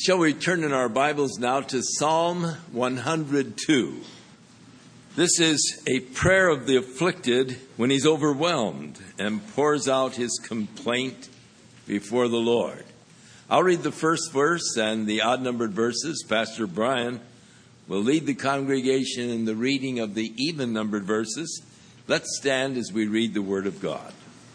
Shall we turn in our Bibles now to Psalm 102? This is a prayer of the afflicted when he's overwhelmed and pours out his complaint before the Lord. I'll read the first verse and the odd-numbered verses. Pastor Brian will lead the congregation in the reading of the even-numbered verses. Let's stand as we read the Word of God.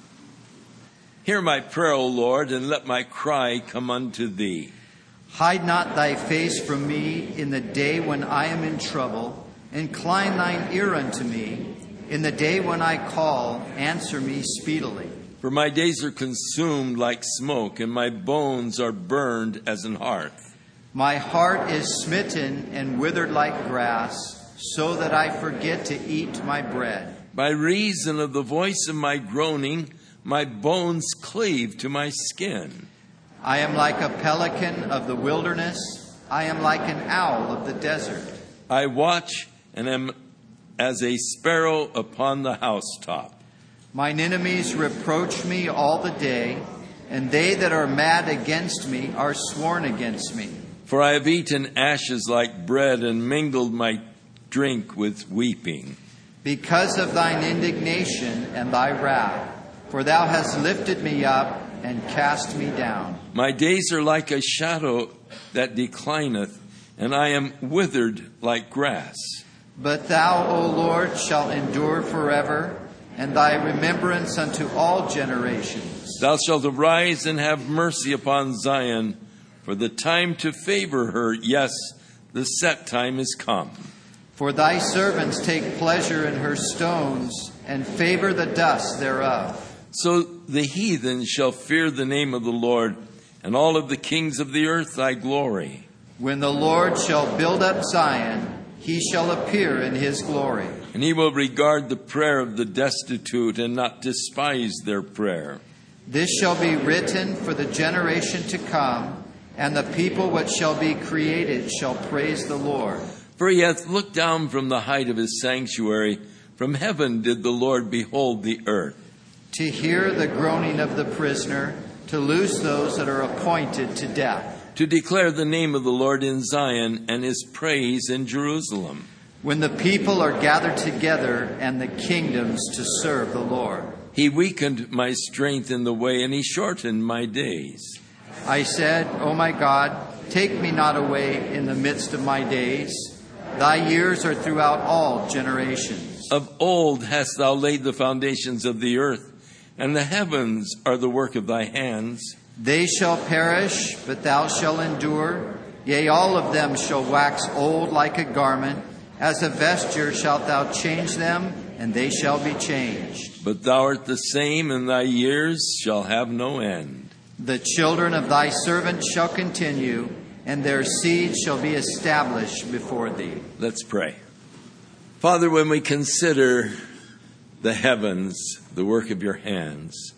Hear my prayer, O Lord, and let my cry come unto thee. Hide not thy face from me in the day when I am in trouble. Incline thine ear unto me. In the day when I call, answer me speedily. For my days are consumed like smoke, and my bones are burned as an hearth. My heart is smitten and withered like grass, so that I forget to eat my bread. By reason of the voice of my groaning, my bones cleave to my skin. I am like a pelican of the wilderness. I am like an owl of the desert. I watch and am as a sparrow upon the housetop. Mine enemies reproach me all the day, and they that are mad against me are sworn against me. For I have eaten ashes like bread and mingled my drink with weeping. Because of thine indignation and thy wrath, for thou hast lifted me up and cast me down. My days are like a shadow that declineth, and I am withered like grass. But thou, O Lord, shalt endure forever, and thy remembrance unto all generations. Thou shalt arise and have mercy upon Zion, for the time to favor her, yes, the set time is come. For thy servants take pleasure in her stones, and favor the dust thereof. So the heathen shall fear the name of the Lord, and all of the kings of the earth thy glory. When the Lord shall build up Zion, he shall appear in his glory. And he will regard the prayer of the destitute and not despise their prayer. This shall be written for the generation to come, and the people which shall be created shall praise the Lord. For he hath looked down from the height of his sanctuary. From heaven did the Lord behold the earth. To hear the groaning of the prisoner, to loose those that are appointed to death. To declare the name of the Lord in Zion and his praise in Jerusalem. When the people are gathered together and the kingdoms to serve the Lord. He weakened my strength in the way, and he shortened my days. I said, O my God, take me not away in the midst of my days. Thy years are throughout all generations. Of old hast thou laid the foundations of the earth, and the heavens are the work of thy hands. They shall perish, but thou shalt endure. Yea, all of them shall wax old like a garment. As a vesture shalt thou change them, and they shall be changed. But thou art the same, and thy years shall have no end. The children of thy servant shall continue, and their seed shall be established before thee. Let's pray. Father, when we consider the heavens, the work of your hands,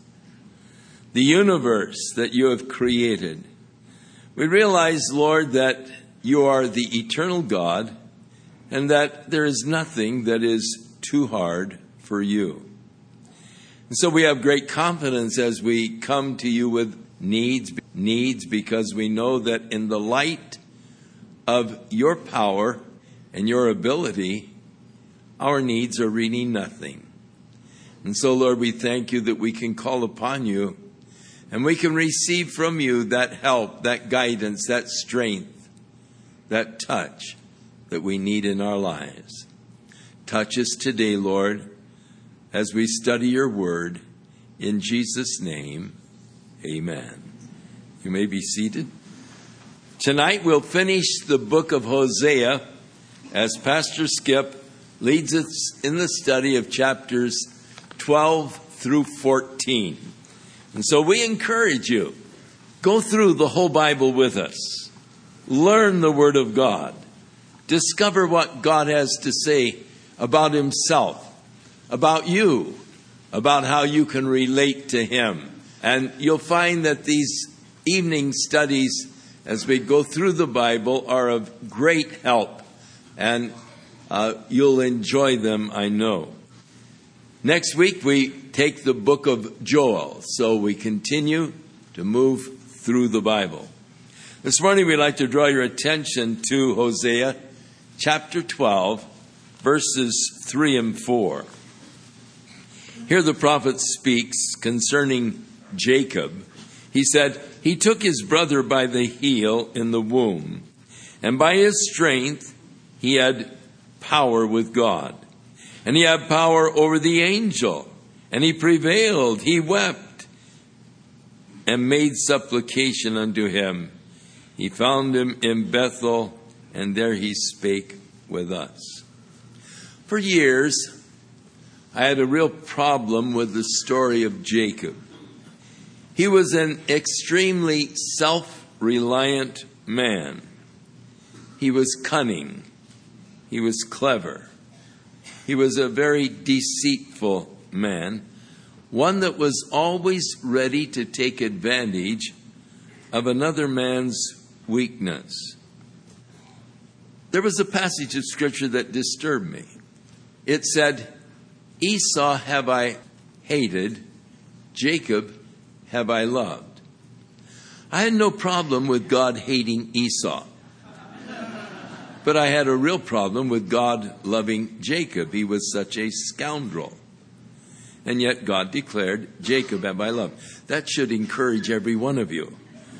the universe that you have created, we realize, Lord, that you are the eternal God and that there is nothing that is too hard for you. And so we have great confidence as we come to you with needs because we know that in the light of your power and your ability, our needs are really nothing. And so, Lord, we thank you that we can call upon you and we can receive from you that help, that guidance, that strength, that touch that we need in our lives. Touch us today, Lord, as we study your word. In Jesus' name, amen. You may be seated. Tonight we'll finish the book of Hosea as Pastor Skip leads us in the study of chapters 12 through 14. And so we encourage you, go through the whole Bible with us. Learn the Word of God. Discover what God has to say about himself, about you, about how you can relate to him. And you'll find that these evening studies, as we go through the Bible, are of great help. And you'll enjoy them, I know. Next week, we take the book of Joel. So we continue to move through the Bible. This morning we'd like to draw your attention to Hosea chapter 12, verses 3 and 4. Here the prophet speaks concerning Jacob. He said, "He took his brother by the heel in the womb, and by his strength he had power with God. And he had power over the angel, and he prevailed. He wept and made supplication unto him. He found him in Bethel, and there he spake with us." For years, I had a real problem with the story of Jacob. He was an extremely self-reliant man. He was cunning. He was clever. He was a very deceitful man, one that was always ready to take advantage of another man's weakness. There was a passage of Scripture that disturbed me. It said, "Esau have I hated, Jacob have I loved." I had no problem with God hating Esau, but I had a real problem with God loving Jacob. He was such a scoundrel. And yet God declared, "Jacob have I loved." That should encourage every one of you.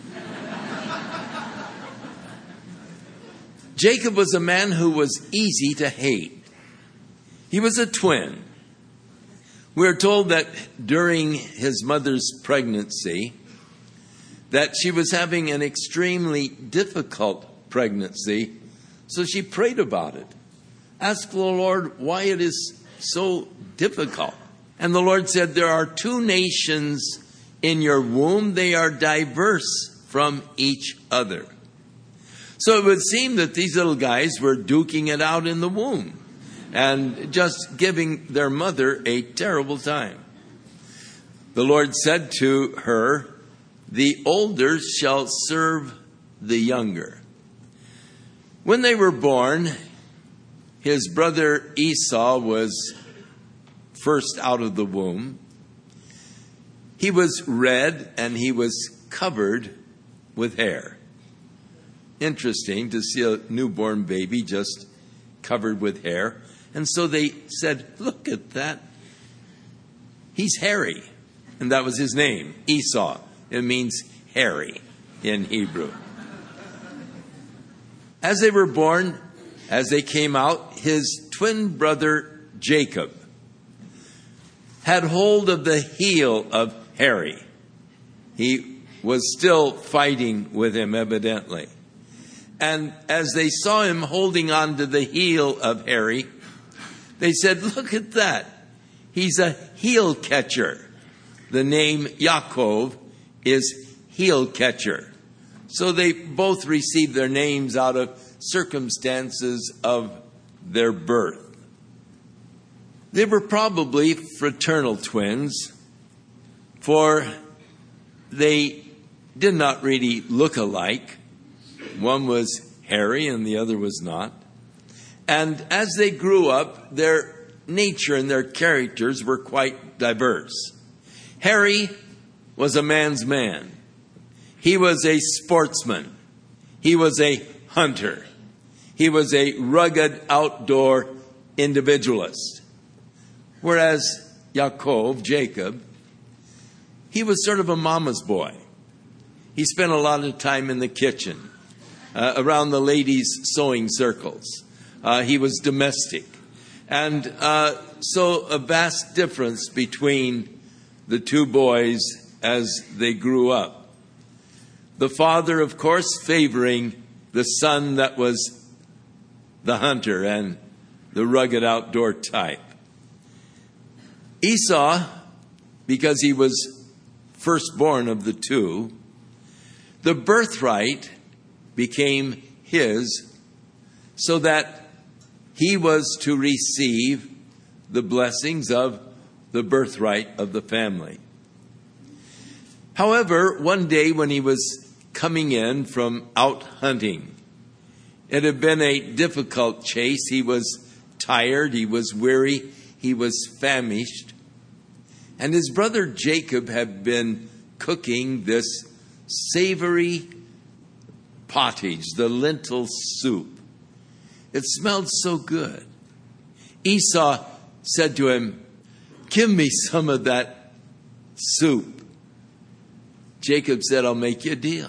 Jacob was a man who was easy to hate. He was a twin. We are told that during his mother's pregnancy, that she was having an extremely difficult pregnancy, so she prayed about it. Asked the Lord why it is so difficult. And the Lord said, "There are two nations in your womb. They are diverse from each other." So it would seem that these little guys were duking it out in the womb and just giving their mother a terrible time. The Lord said to her, "The older shall serve the younger." When they were born, his brother Esau was first out of the womb. He was red and he was covered with hair. Interesting to see a newborn baby just covered with hair. And so they said, "Look at that. He's hairy." And that was his name, Esau. It means hairy in Hebrew. As they were born, as they came out, his twin brother Jacob had hold of the heel of Harry. He was still fighting with him, evidently. And as they saw him holding on to the heel of Harry, they said, "Look at that. He's a heel catcher." The name Yaakov is heel catcher. So they both received their names out of circumstances of their birth. They were probably fraternal twins, for they did not really look alike. One was hairy and the other was not. And as they grew up, their nature and their characters were quite diverse. Harry was a man's man. He was a sportsman. He was a hunter. He was a rugged outdoor individualist. Whereas Jacob, he was sort of a mama's boy. He spent a lot of time in the kitchen, around the ladies' sewing circles. He was domestic. And so a vast difference between the two boys as they grew up. The father, of course, favoring the son that was the hunter and the rugged outdoor type. Esau, because he was firstborn of the two, the birthright became his, so that he was to receive the blessings of the birthright of the family. However, one day when he was coming in from out hunting, it had been a difficult chase. He was tired, he was weary, he was famished. And his brother Jacob had been cooking this savory pottage, the lentil soup. It smelled so good. Esau said to him, "Give me some of that soup." Jacob said, "I'll make you a deal.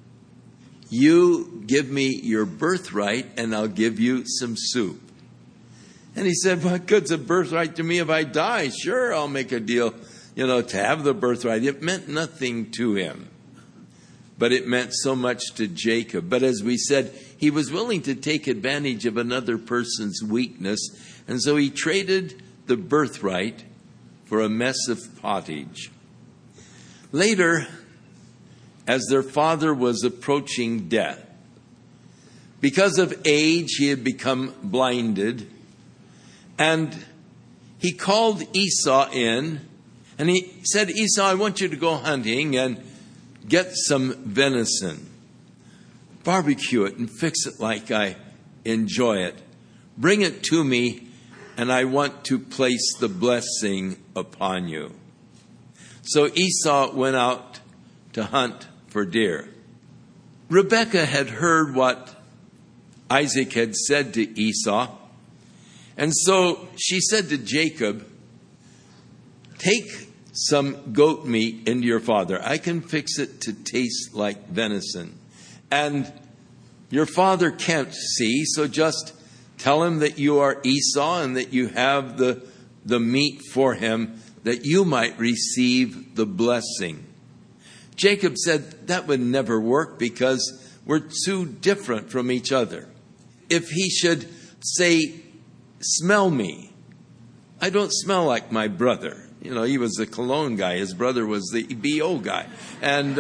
You give me your birthright and I'll give you some soup." And he said, "What good's a birthright to me if I die? Sure, I'll make a deal, to have the birthright." It meant nothing to him, but it meant so much to Jacob. But as we said, he was willing to take advantage of another person's weakness, and so he traded the birthright for a mess of pottage. Later, as their father was approaching death, because of age, he had become blinded, and he called Esau in, and he said, "Esau, I want you to go hunting and get some venison. Barbecue it and fix it like I enjoy it. Bring it to me, and I want to place the blessing upon you." So Esau went out to hunt for deer. Rebekah had heard what Isaac had said to Esau, and so she said to Jacob, "Take some goat meat into your father. I can fix it to taste like venison. And your father can't see, so just tell him that you are Esau and that you have the meat for him, that you might receive the blessing." Jacob said that would never work because we're too different from each other. If he should say, "Smell me," I don't smell like my brother. He was the cologne guy. His brother was the BO guy. And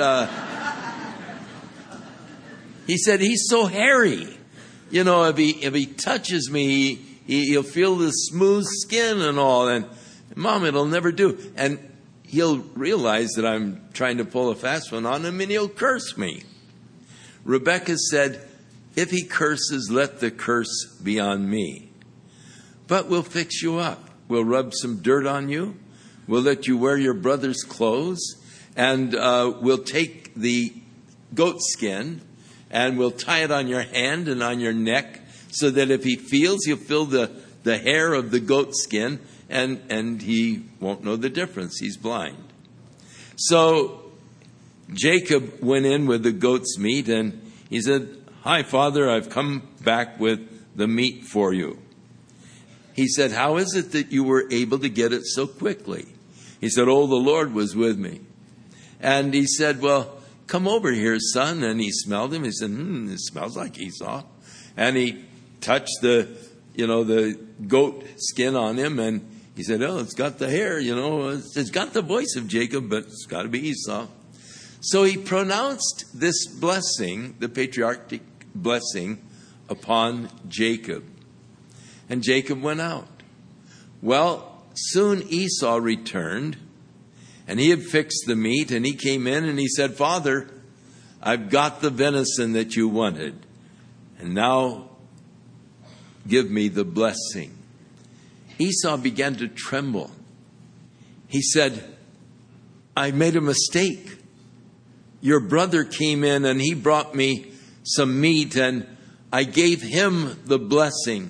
he said, "He's so hairy. If he touches me, he'll feel the smooth skin and all. And Mom, it'll never do. And he'll realize that I'm trying to pull a fast one on him and he'll curse me." Rebekah said, "If he curses, let the curse be on me. But we'll fix you up. We'll rub some dirt on you. We'll let you wear your brother's clothes, and we'll take the goat skin and we'll tie it on your hand and on your neck so that if he feels, he'll feel the hair of the goat skin and he won't know the difference. He's blind." So Jacob went in with the goat's meat and he said, "Hi, Father, I've come back with the meat for you." He said, "How is it that you were able to get it so quickly?" He said, "Oh, the Lord was with me." And he said, "Well, come over here, son." And he smelled him. He said, "It smells like Esau." And he touched the goat skin on him. And he said, "Oh, it's got the hair, it's got the voice of Jacob, but it's got to be Esau." So he pronounced this blessing, the patriarchic blessing, upon Jacob. And Jacob went out. Well, soon Esau returned, and he had fixed the meat, and he came in and he said, "Father, I've got the venison that you wanted, and now give me the blessing." Esau began to tremble. He said, "I made a mistake. Your brother came in and he brought me some meat, and I gave him the blessing."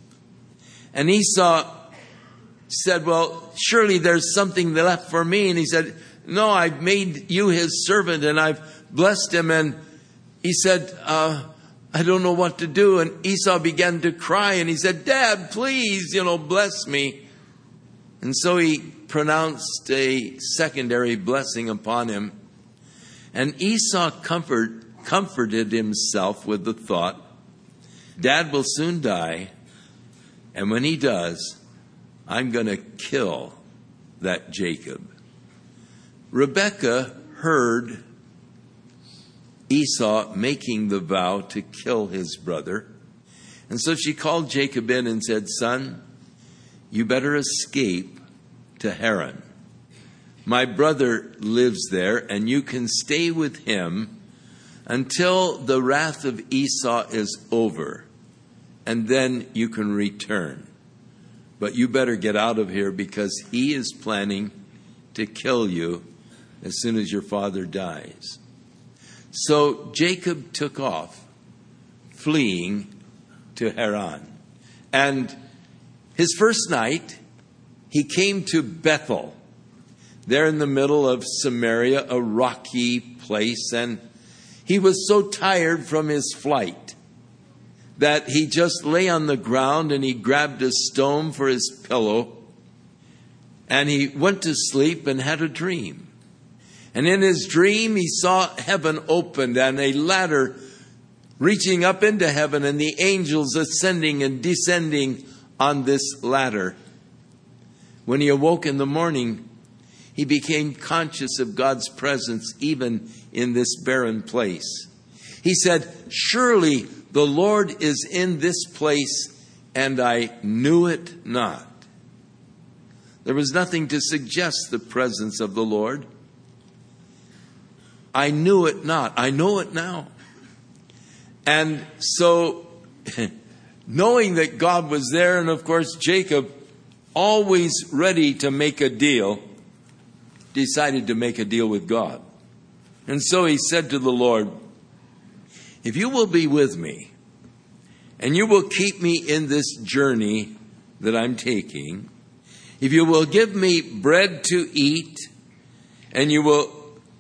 And Esau said, "Well, surely there's something left for me." And he said, "No, I've made you his servant and I've blessed him." And he said, "I don't know what to do." And Esau began to cry and he said, "Dad, please, bless me." And so he pronounced a secondary blessing upon him. And Esau comforted himself with the thought, Dad will soon die, and when he does, I'm going to kill that Jacob. Rebekah heard Esau making the vow to kill his brother. And so she called Jacob in and said, Son, you better escape to Haran. My brother lives there, and you can stay with him until the wrath of Esau is over, and then you can return. But you better get out of here, because he is planning to kill you as soon as your father dies. So Jacob took off, fleeing to Haran. And his first night, he came to Bethel, there in the middle of Samaria, a rocky place. And he was so tired from his flight that he just lay on the ground and he grabbed a stone for his pillow. And he went to sleep and had a dream. And in his dream, he saw heaven opened and a ladder reaching up into heaven and the angels ascending and descending on this ladder. When he awoke in the morning, he became conscious of God's presence even in this barren place. He said, "Surely the Lord is in this place, and I knew it not." There was nothing to suggest the presence of the Lord. I knew it not. I know it now. And so, knowing that God was there, and of course Jacob, always ready to make a deal, decided to make a deal with God. And so he said to the Lord, "If you will be with me, and you will keep me in this journey that I'm taking, if you will give me bread to eat, and you will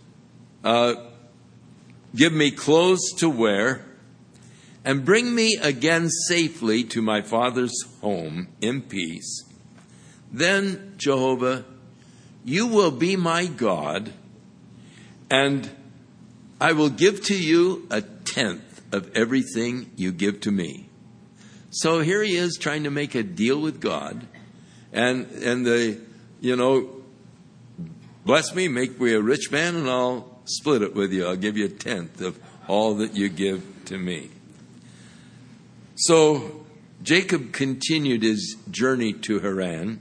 give me clothes to wear, and bring me again safely to my father's home in peace, then, Jehovah, you will be my God, and I will give to you 1/10 of everything you give to me." So here he is trying to make a deal with God. And bless me, make me a rich man, and I'll split it with you. I'll give you 1/10 of all that you give to me. So Jacob continued his journey to Haran.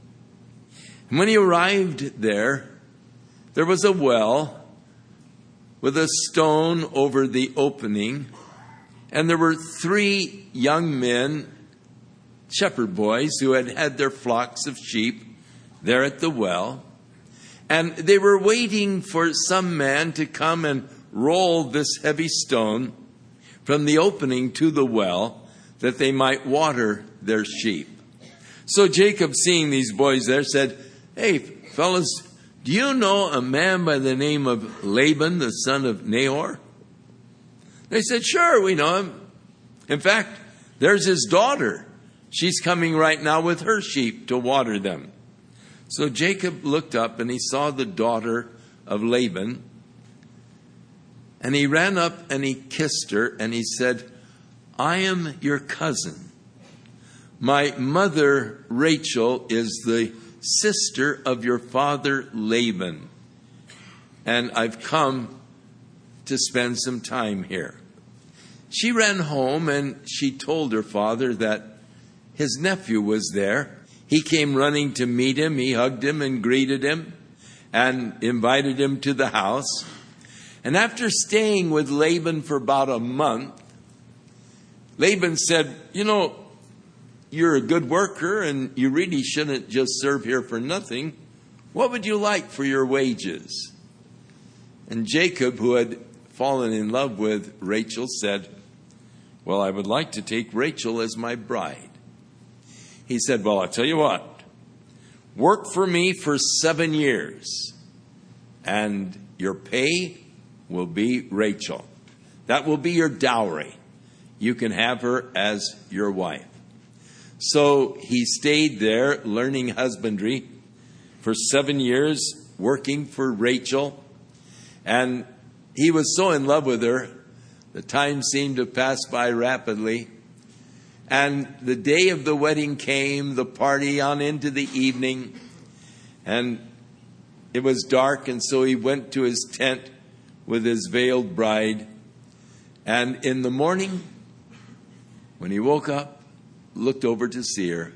And when he arrived there was a well with a stone over the opening. And there were 3 young men, shepherd boys, who had had their flocks of sheep there at the well. And they were waiting for some man to come and roll this heavy stone from the opening to the well that they might water their sheep. So Jacob, seeing these boys there, said, "Hey, fellas, do you know a man by the name of Laban, the son of Nahor?" They said, "Sure, we know him. In fact, there's his daughter. She's coming right now with her sheep to water them." So Jacob looked up and he saw the daughter of Laban. And he ran up and he kissed her and he said, "I am your cousin. My mother, Rachel, is the sister of your father, Laban. And I've come to spend some time here." She ran home and she told her father that his nephew was there. He came running to meet him. He hugged him and greeted him and invited him to the house. And after staying with Laban for about a month, Laban said, "You're a good worker and you really shouldn't just serve here for nothing. What would you like for your wages?" And Jacob, who had fallen in love with Rachel, said, "Well, I would like to take Rachel as my bride." He said, "Well, I'll tell you what. Work for me for 7 years, and your pay will be Rachel. That will be your dowry. You can have her as your wife." So he stayed there learning husbandry for 7 years, working for Rachel. And he was so in love with her, the time seemed to pass by rapidly. And the day of the wedding came, the party on into the evening. And it was dark, and so he went to his tent with his veiled bride. And in the morning, when he woke up, looked over to see her,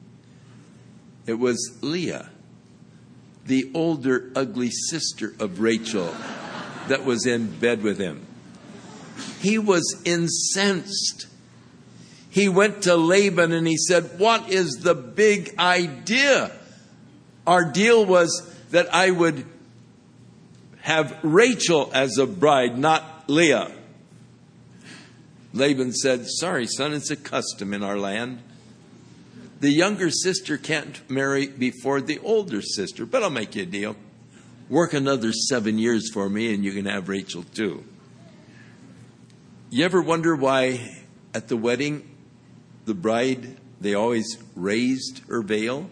it was Leah, the older, ugly sister of Rachel, that was in bed with him. He was incensed. He went to Laban and he said, "What is the big idea? Our deal was that I would have Rachel as a bride, not Leah. Laban said, sorry, son, it's a custom in our land. The younger sister can't marry before the older sister, but I'll make you a deal. Work another 7 years for me and you can have Rachel too. You ever wonder why at the wedding, the bride, they always raised her veil?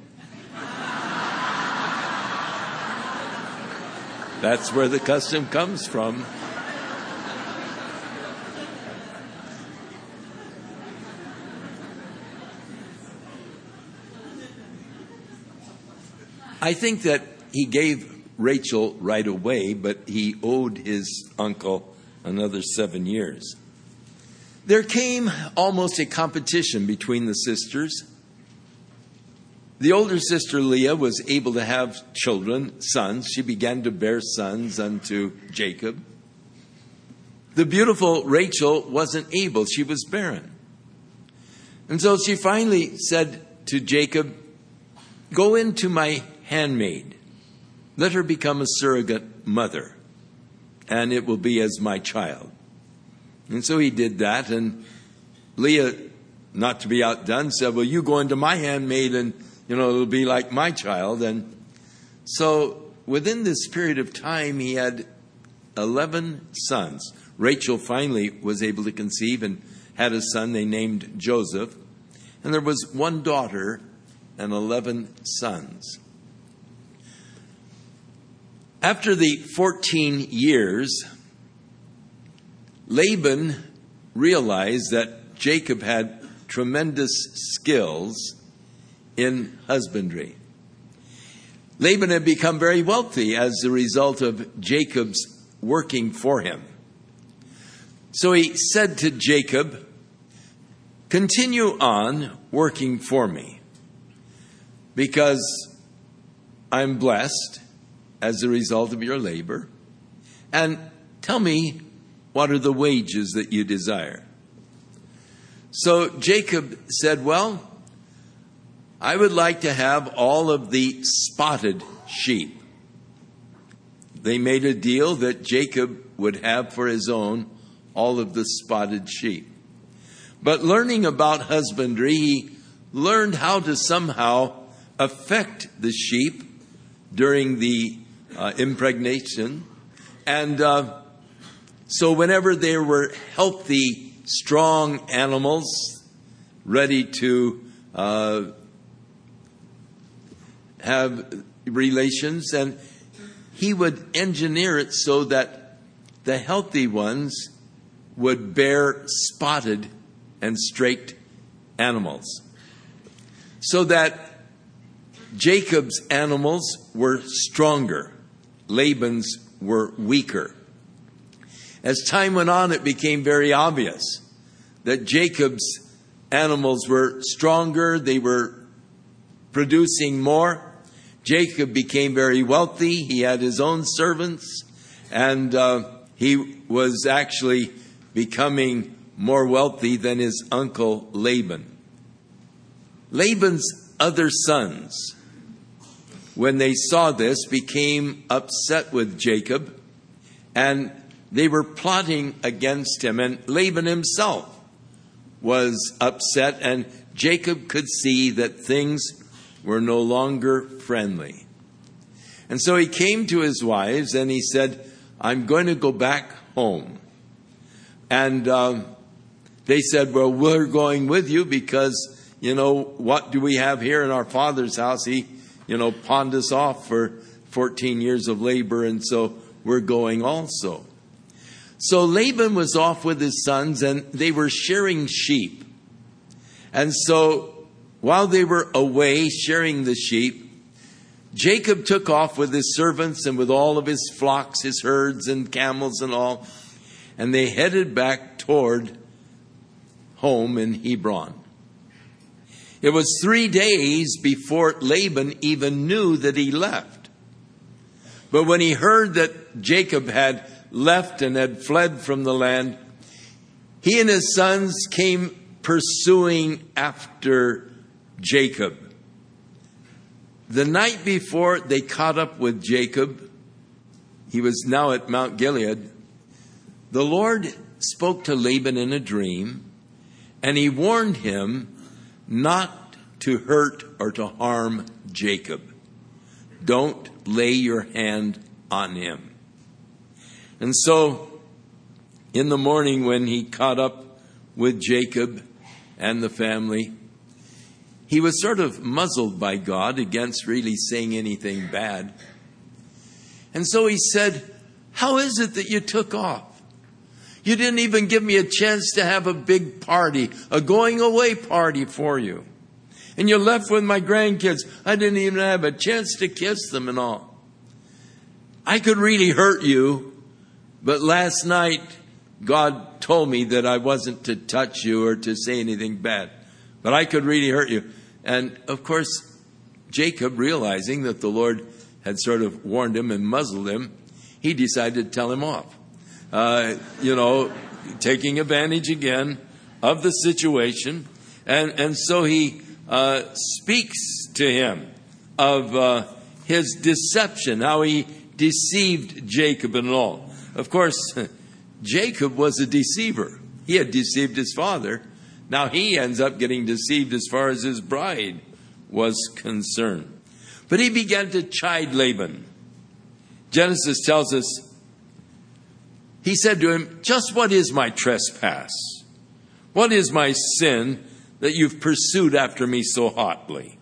That's where the custom comes from. I think that he gave Rachel right away, but he owed his uncle another 7 years. There came almost a competition between the sisters. The older sister Leah was able to have children, sons. She began to bear sons unto Jacob. The beautiful Rachel wasn't able. She was barren. And so she finally said to Jacob, go into my handmaid. Let her become a surrogate mother, and it will be as my child. And so he did that, and Leah, not to be outdone, said, well, you go into my handmaid and, it'll be like my child. And so within this period of time, he had 11 sons. Rachel finally was able to conceive and had a son they named Joseph. And there was one daughter and 11 sons. After the 14 years, Laban realized that Jacob had tremendous skills in husbandry. Laban had become very wealthy as a result of Jacob's working for him. So he said to Jacob, continue on working for me, because I'm blessed as a result of your labor. And tell me, what are the wages that you desire? So Jacob said, well, I would like to have all of the spotted sheep. They made a deal that Jacob would have for his own all of the spotted sheep. But learning about husbandry, he learned how to somehow affect the sheep during the impregnation. And so whenever there were healthy, strong animals ready to have relations, and he would engineer it so that the healthy ones would bear spotted and streaked animals, so that Jacob's animals were stronger, Laban's were weaker. As time went on, it became very obvious that Jacob's animals were stronger, they were producing more. Jacob became very wealthy. He had his own servants, and he was actually becoming more wealthy than his uncle Laban. Laban's other sons, when they saw this, became upset with Jacob, and they were plotting against him. And Laban himself was upset, and Jacob could see that things were no longer friendly. And so he came to his wives and he said, I'm going to go back home. And they said, well, we're going with you because, what do we have here in our father's house? He, pawned us off for 14 years of labor, and so we're going also. So Laban was off with his sons, and they were shearing sheep. And so while they were away shearing the sheep, Jacob took off with his servants and with all of his flocks, his herds and camels and all, and they headed back toward home in Hebron. It was 3 days before Laban even knew that he left. But when he heard that Jacob had left and had fled from the land, he and his sons came pursuing after Jacob. The night before they caught up with Jacob, he was now at Mount Gilead. the Lord spoke to Laban in a dream, and he warned him not to hurt or to harm Jacob. Don't lay your hand on him. And so, in the morning when he caught up with Jacob and the family, he was sort of muzzled by God against really saying anything bad. And so he said, "How is it that you took off? You didn't even give me a chance to have a big party, a going away party for you. And you left with my grandkids. I didn't even have a chance to kiss them and all. I could really hurt you, but last night God told me that I wasn't to touch you or to say anything bad. But I could really hurt you." And of course, Jacob, realizing that the Lord had sort of warned him and muzzled him, he decided to tell him off. Taking advantage again of the situation. And so he speaks to him of his deception, how he deceived Jacob and all. Of course, Jacob was a deceiver. He had deceived his father. Now he ends up getting deceived as far as his bride was concerned. But he began to chide Laban. Genesis tells us, he said to him, "Just what is my trespass? What is my sin that you've pursued after me so hotly?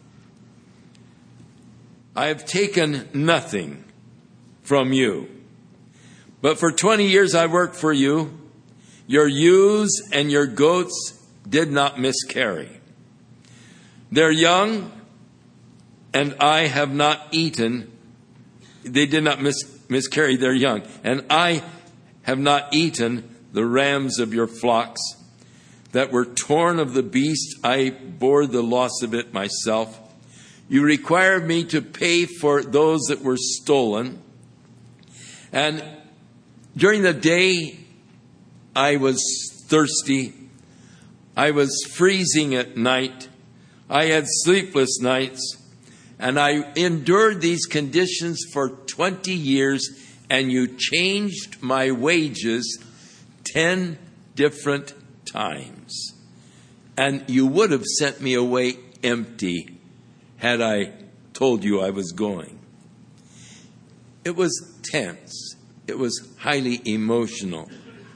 I have taken nothing from you. But for 20 years I worked for you. Your ewes and your goats did not miscarry. They're young, and I have not eaten. They did not miscarry their young. And I have not eaten the rams of your flocks that were torn of the beast. I bore the loss of it myself. You required me to pay for those that were stolen. And during the day, I was thirsty. I was freezing at night. I had sleepless nights. And I endured these conditions for 20 years. And you changed my wages 10 different times. And you would have sent me away empty had I told you I was going." It was tense. It was highly emotional.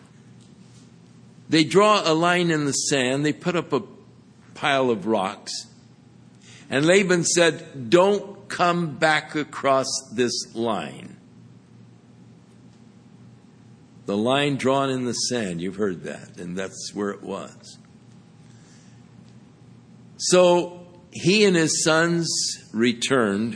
They draw a line in the sand. They put up a pile of rocks. And Laban said, "Don't come back across this line." The line drawn in the sand, you've heard that, and that's where it was. So he and his sons returned,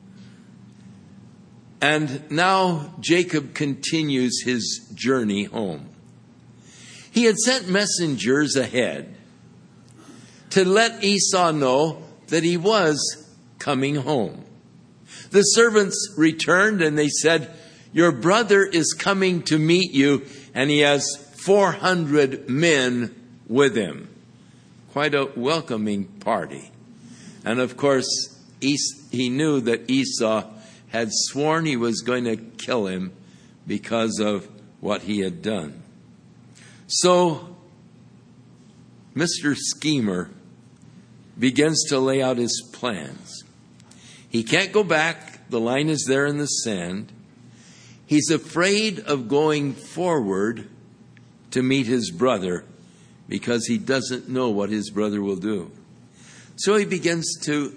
and now Jacob continues his journey home. He had sent messengers ahead to let Esau know that he was coming home. The servants returned and they said, "Your brother is coming to meet you, and he has 400 men with him." Quite a welcoming party. And of course, he knew that Esau had sworn he was going to kill him because of what he had done. So, Mr. Schemer begins to lay out his plans. He can't go back. The line is there in the sand. He's afraid of going forward to meet his brother because he doesn't know what his brother will do. So he begins to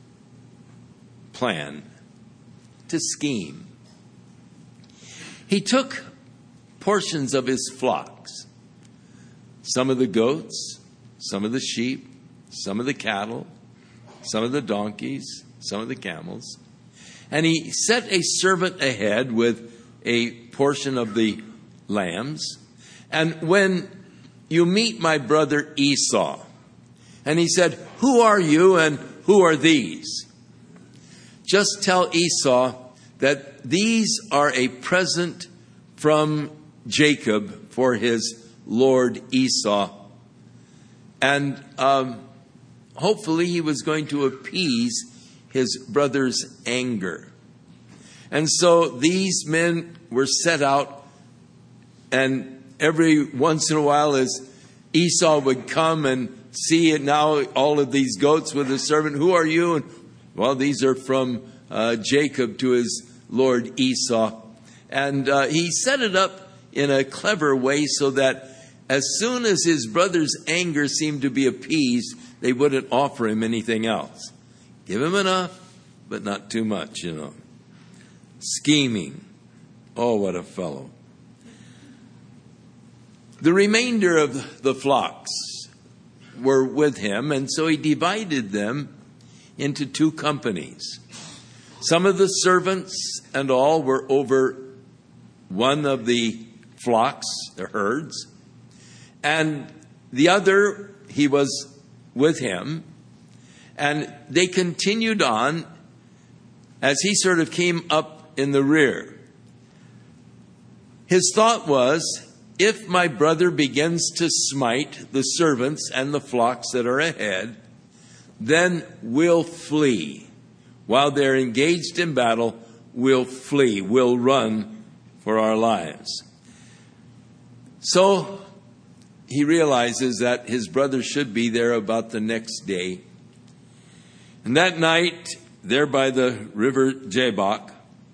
plan, to scheme. He took portions of his flocks, some of the goats, some of the sheep, some of the cattle, some of the donkeys, some of the camels, and he set a servant ahead with a portion of the lambs. And when you meet my brother Esau, and he said, "Who are you and who are these?" Just tell Esau that these are a present from Jacob for his lord Esau. And hopefully he was going to appease his brother's anger. And so these men were set out, and every once in a while, as Esau would come and see it now, all of these goats with his servant, who are you? And, well, these are from Jacob to his lord Esau. And he set it up in a clever way so that as soon as his brother's anger seemed to be appeased, they wouldn't offer him anything else. Give him enough, but not too much, Scheming. Oh, what a fellow. The remainder of the flocks were with him, and so he divided them into two companies. Some of the servants and all were over one of the flocks, the herds, and the other, he was with him, and they continued on as he sort of came up in the rear. His thought was, if my brother begins to smite the servants and the flocks that are ahead, then we'll flee. While they're engaged in battle, we'll flee, we'll run for our lives. So he realizes that his brother should be there about the next day. And that night, there by the river Jabbok,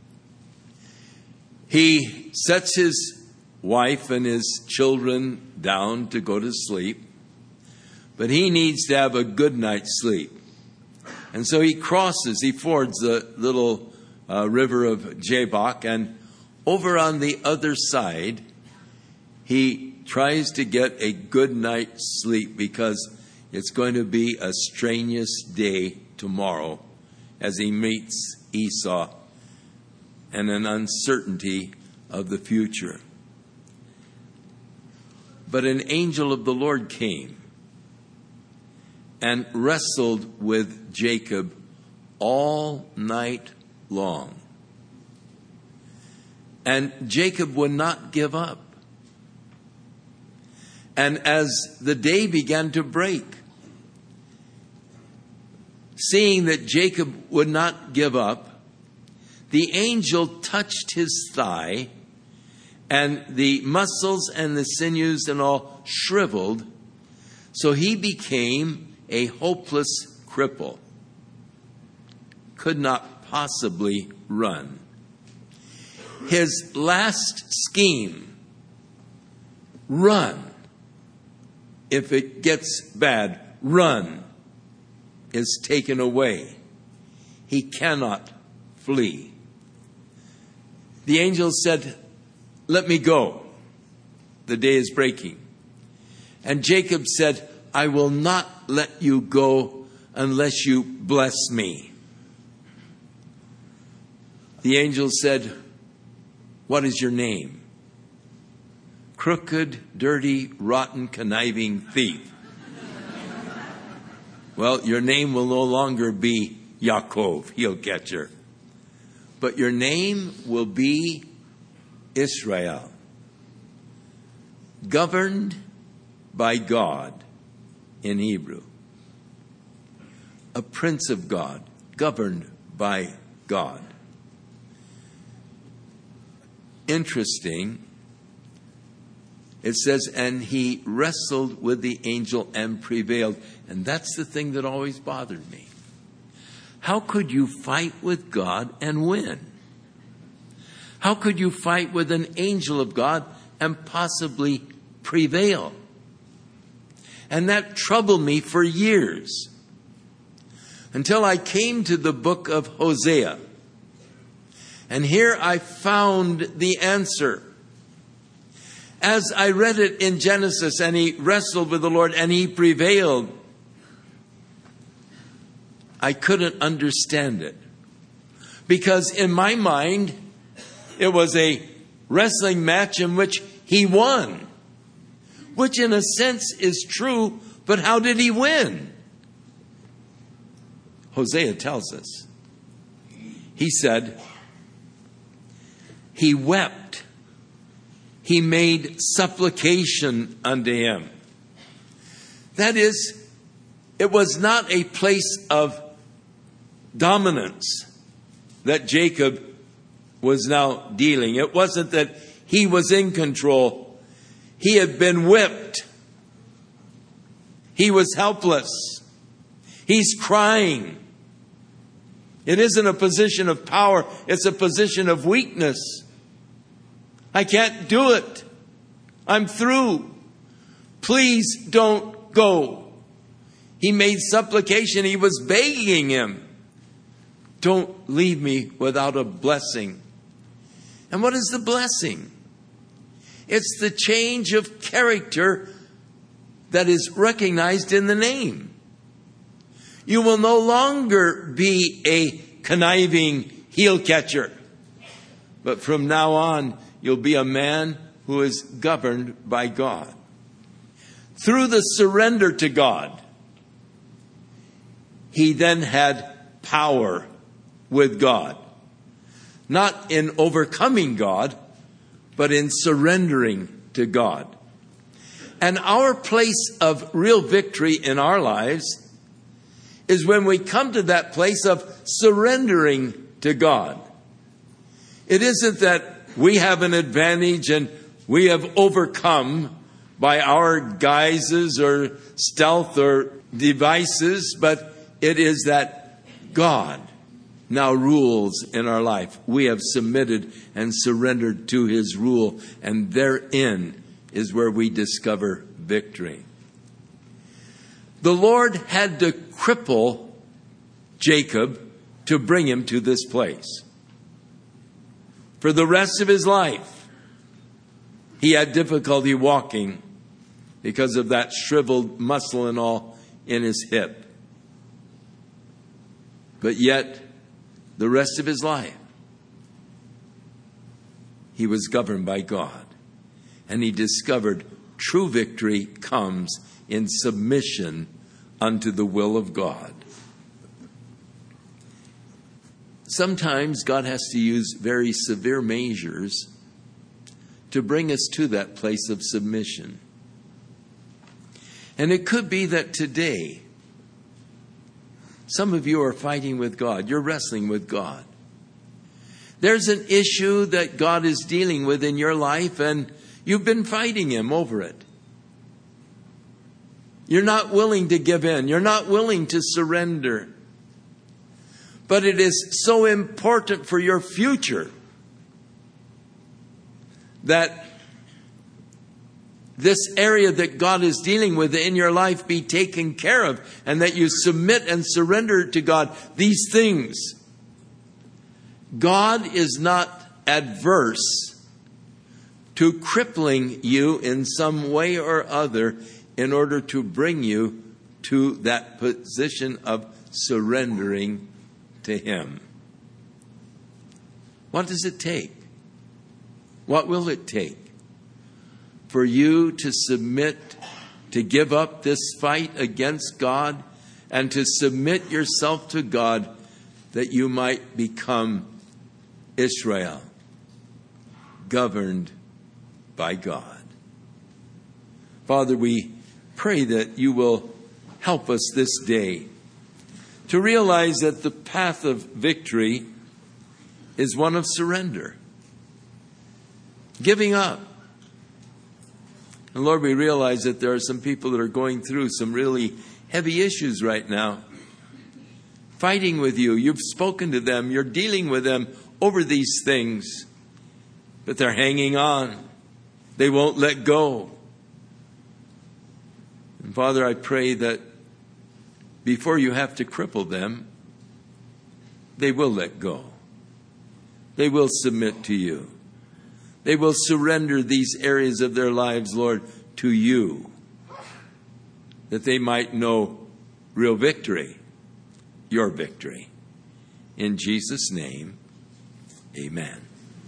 he sets his wife and his children down to go to sleep. But he needs to have a good night's sleep. And so he fords the little river of Jabbok, and over on the other side, he tries to get a good night's sleep because it's going to be a strenuous day tomorrow as he meets Esau and an uncertainty of the future. But an angel of the Lord came and wrestled with Jacob all night long. And Jacob would not give up. And as the day began to break, seeing that Jacob would not give up, the angel touched his thigh, and the muscles and the sinews and all shriveled, so he became a hopeless cripple, could not possibly run. His last scheme, run. If it gets bad, run, is taken away. He cannot flee. The angel said, let me go. The day is breaking. And Jacob said, I will not let you go unless you bless me. The angel said, what is your name? Crooked, dirty, rotten, conniving thief. Well, your name will no longer be Yaakov. He'll get her. But your name will be Israel. Governed by God in Hebrew. A prince of God, governed by God. Interesting. It says, and he wrestled with the angel and prevailed. And that's the thing that always bothered me. How could you fight with God and win? How could you fight with an angel of God and possibly prevail? And that troubled me for years. Until I came to the book of Hosea. And here I found the answer. As I read it in Genesis, and he wrestled with the Lord and he prevailed, I couldn't understand it. Because in my mind, it was a wrestling match in which he won. Which in a sense is true, but how did he win? Hosea tells us. He said, he wept. He made supplication unto him. That is, it was not a place of dominance that Jacob was now dealing. It wasn't that he was in control. He had been whipped. He was helpless. He's crying. It isn't a position of power. It's a position of weakness. I can't do it. I'm through. Please don't go. He made supplication. He was begging him. Don't leave me without a blessing. And what is the blessing? It's the change of character that is recognized in the name. You will no longer be a conniving heel catcher. But from now on, you'll be a man who is governed by God. Through the surrender to God, he then had power with God. Not in overcoming God, but in surrendering to God. And our place of real victory in our lives is when we come to that place of surrendering to God. It isn't that we have an advantage and we have overcome by our guises or stealth or devices, but it is that God now rules in our life. We have submitted and surrendered to his rule, and therein is where we discover victory. The Lord had to cripple Jacob to bring him to this place. For the rest of his life, he had difficulty walking because of that shriveled muscle and all in his hip. But yet, the rest of his life, he was governed by God. And he discovered true victory comes in submission unto the will of God. Sometimes God has to use very severe measures to bring us to that place of submission. And it could be that today, some of you are fighting with God. You're wrestling with God. There's an issue that God is dealing with in your life, and you've been fighting him over it. You're not willing to give in. You're not willing to surrender. But it is so important for your future that this area that God is dealing with in your life be taken care of, and that you submit and surrender to God. These things, God is not adverse to crippling you in some way or other in order to bring you to that position of surrendering to him. What does it take? What will it take for you to submit, to give up this fight against God, and to submit yourself to God, that you might become Israel, governed by God? Father, we pray that you will help us this day to realize that the path of victory is one of surrender, giving up. And Lord, we realize that there are some people that are going through some really heavy issues right now, fighting with you. You've spoken to them. You're dealing with them over these things, but they're hanging on. They won't let go. And Father, I pray that before you have to cripple them, they will let go. They will submit to you. They will surrender these areas of their lives, Lord, to you, that they might know real victory, your victory. In Jesus' name, amen.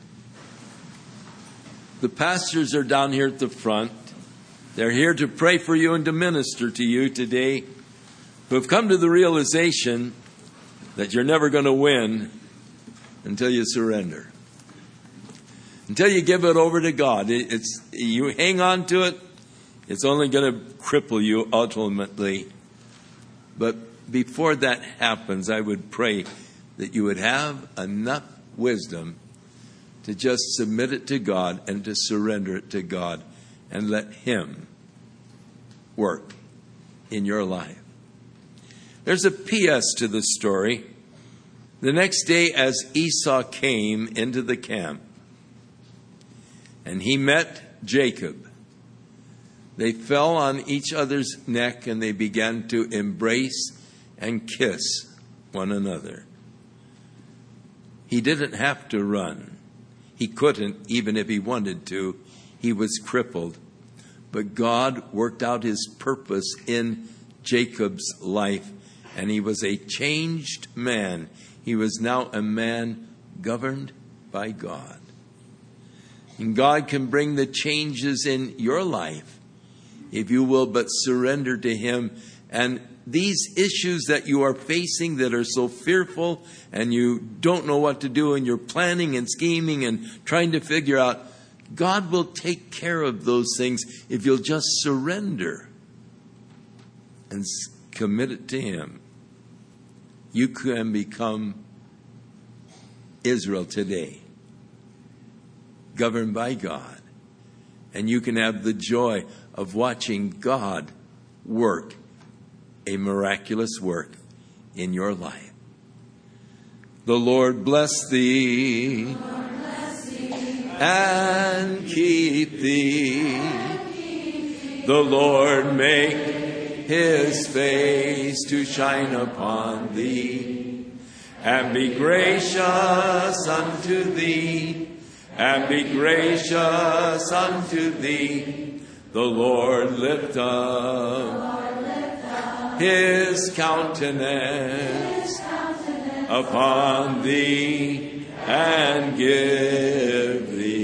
The pastors are down here at the front. They're here to pray for you and to minister to you today, who have come to the realization that you're never going to win until you surrender. Until you give it over to God. You hang on to it, it's only going to cripple you ultimately. But before that happens, I would pray that you would have enough wisdom to just submit it to God and to surrender it to God and let him work in your life. There's a P.S. to the story. The next day, as Esau came into the camp and he met Jacob, they fell on each other's neck and they began to embrace and kiss one another. He didn't have to run. He couldn't, even if he wanted to. He was crippled. But God worked out his purpose in Jacob's life, and he was a changed man. He was now a man governed by God. And God can bring the changes in your life if you will but surrender to him. And these issues that you are facing that are so fearful and you don't know what to do and you're planning and scheming and trying to figure out, God will take care of those things if you'll just surrender and commit it to him. You can become Israel today, governed by God. And you can have the joy of watching God work a miraculous work in your life. The Lord bless thee, and keep thee. The Lord make his face to shine upon thee, and be gracious unto thee, and be gracious unto thee. The Lord lift up his countenance upon thee, and give thee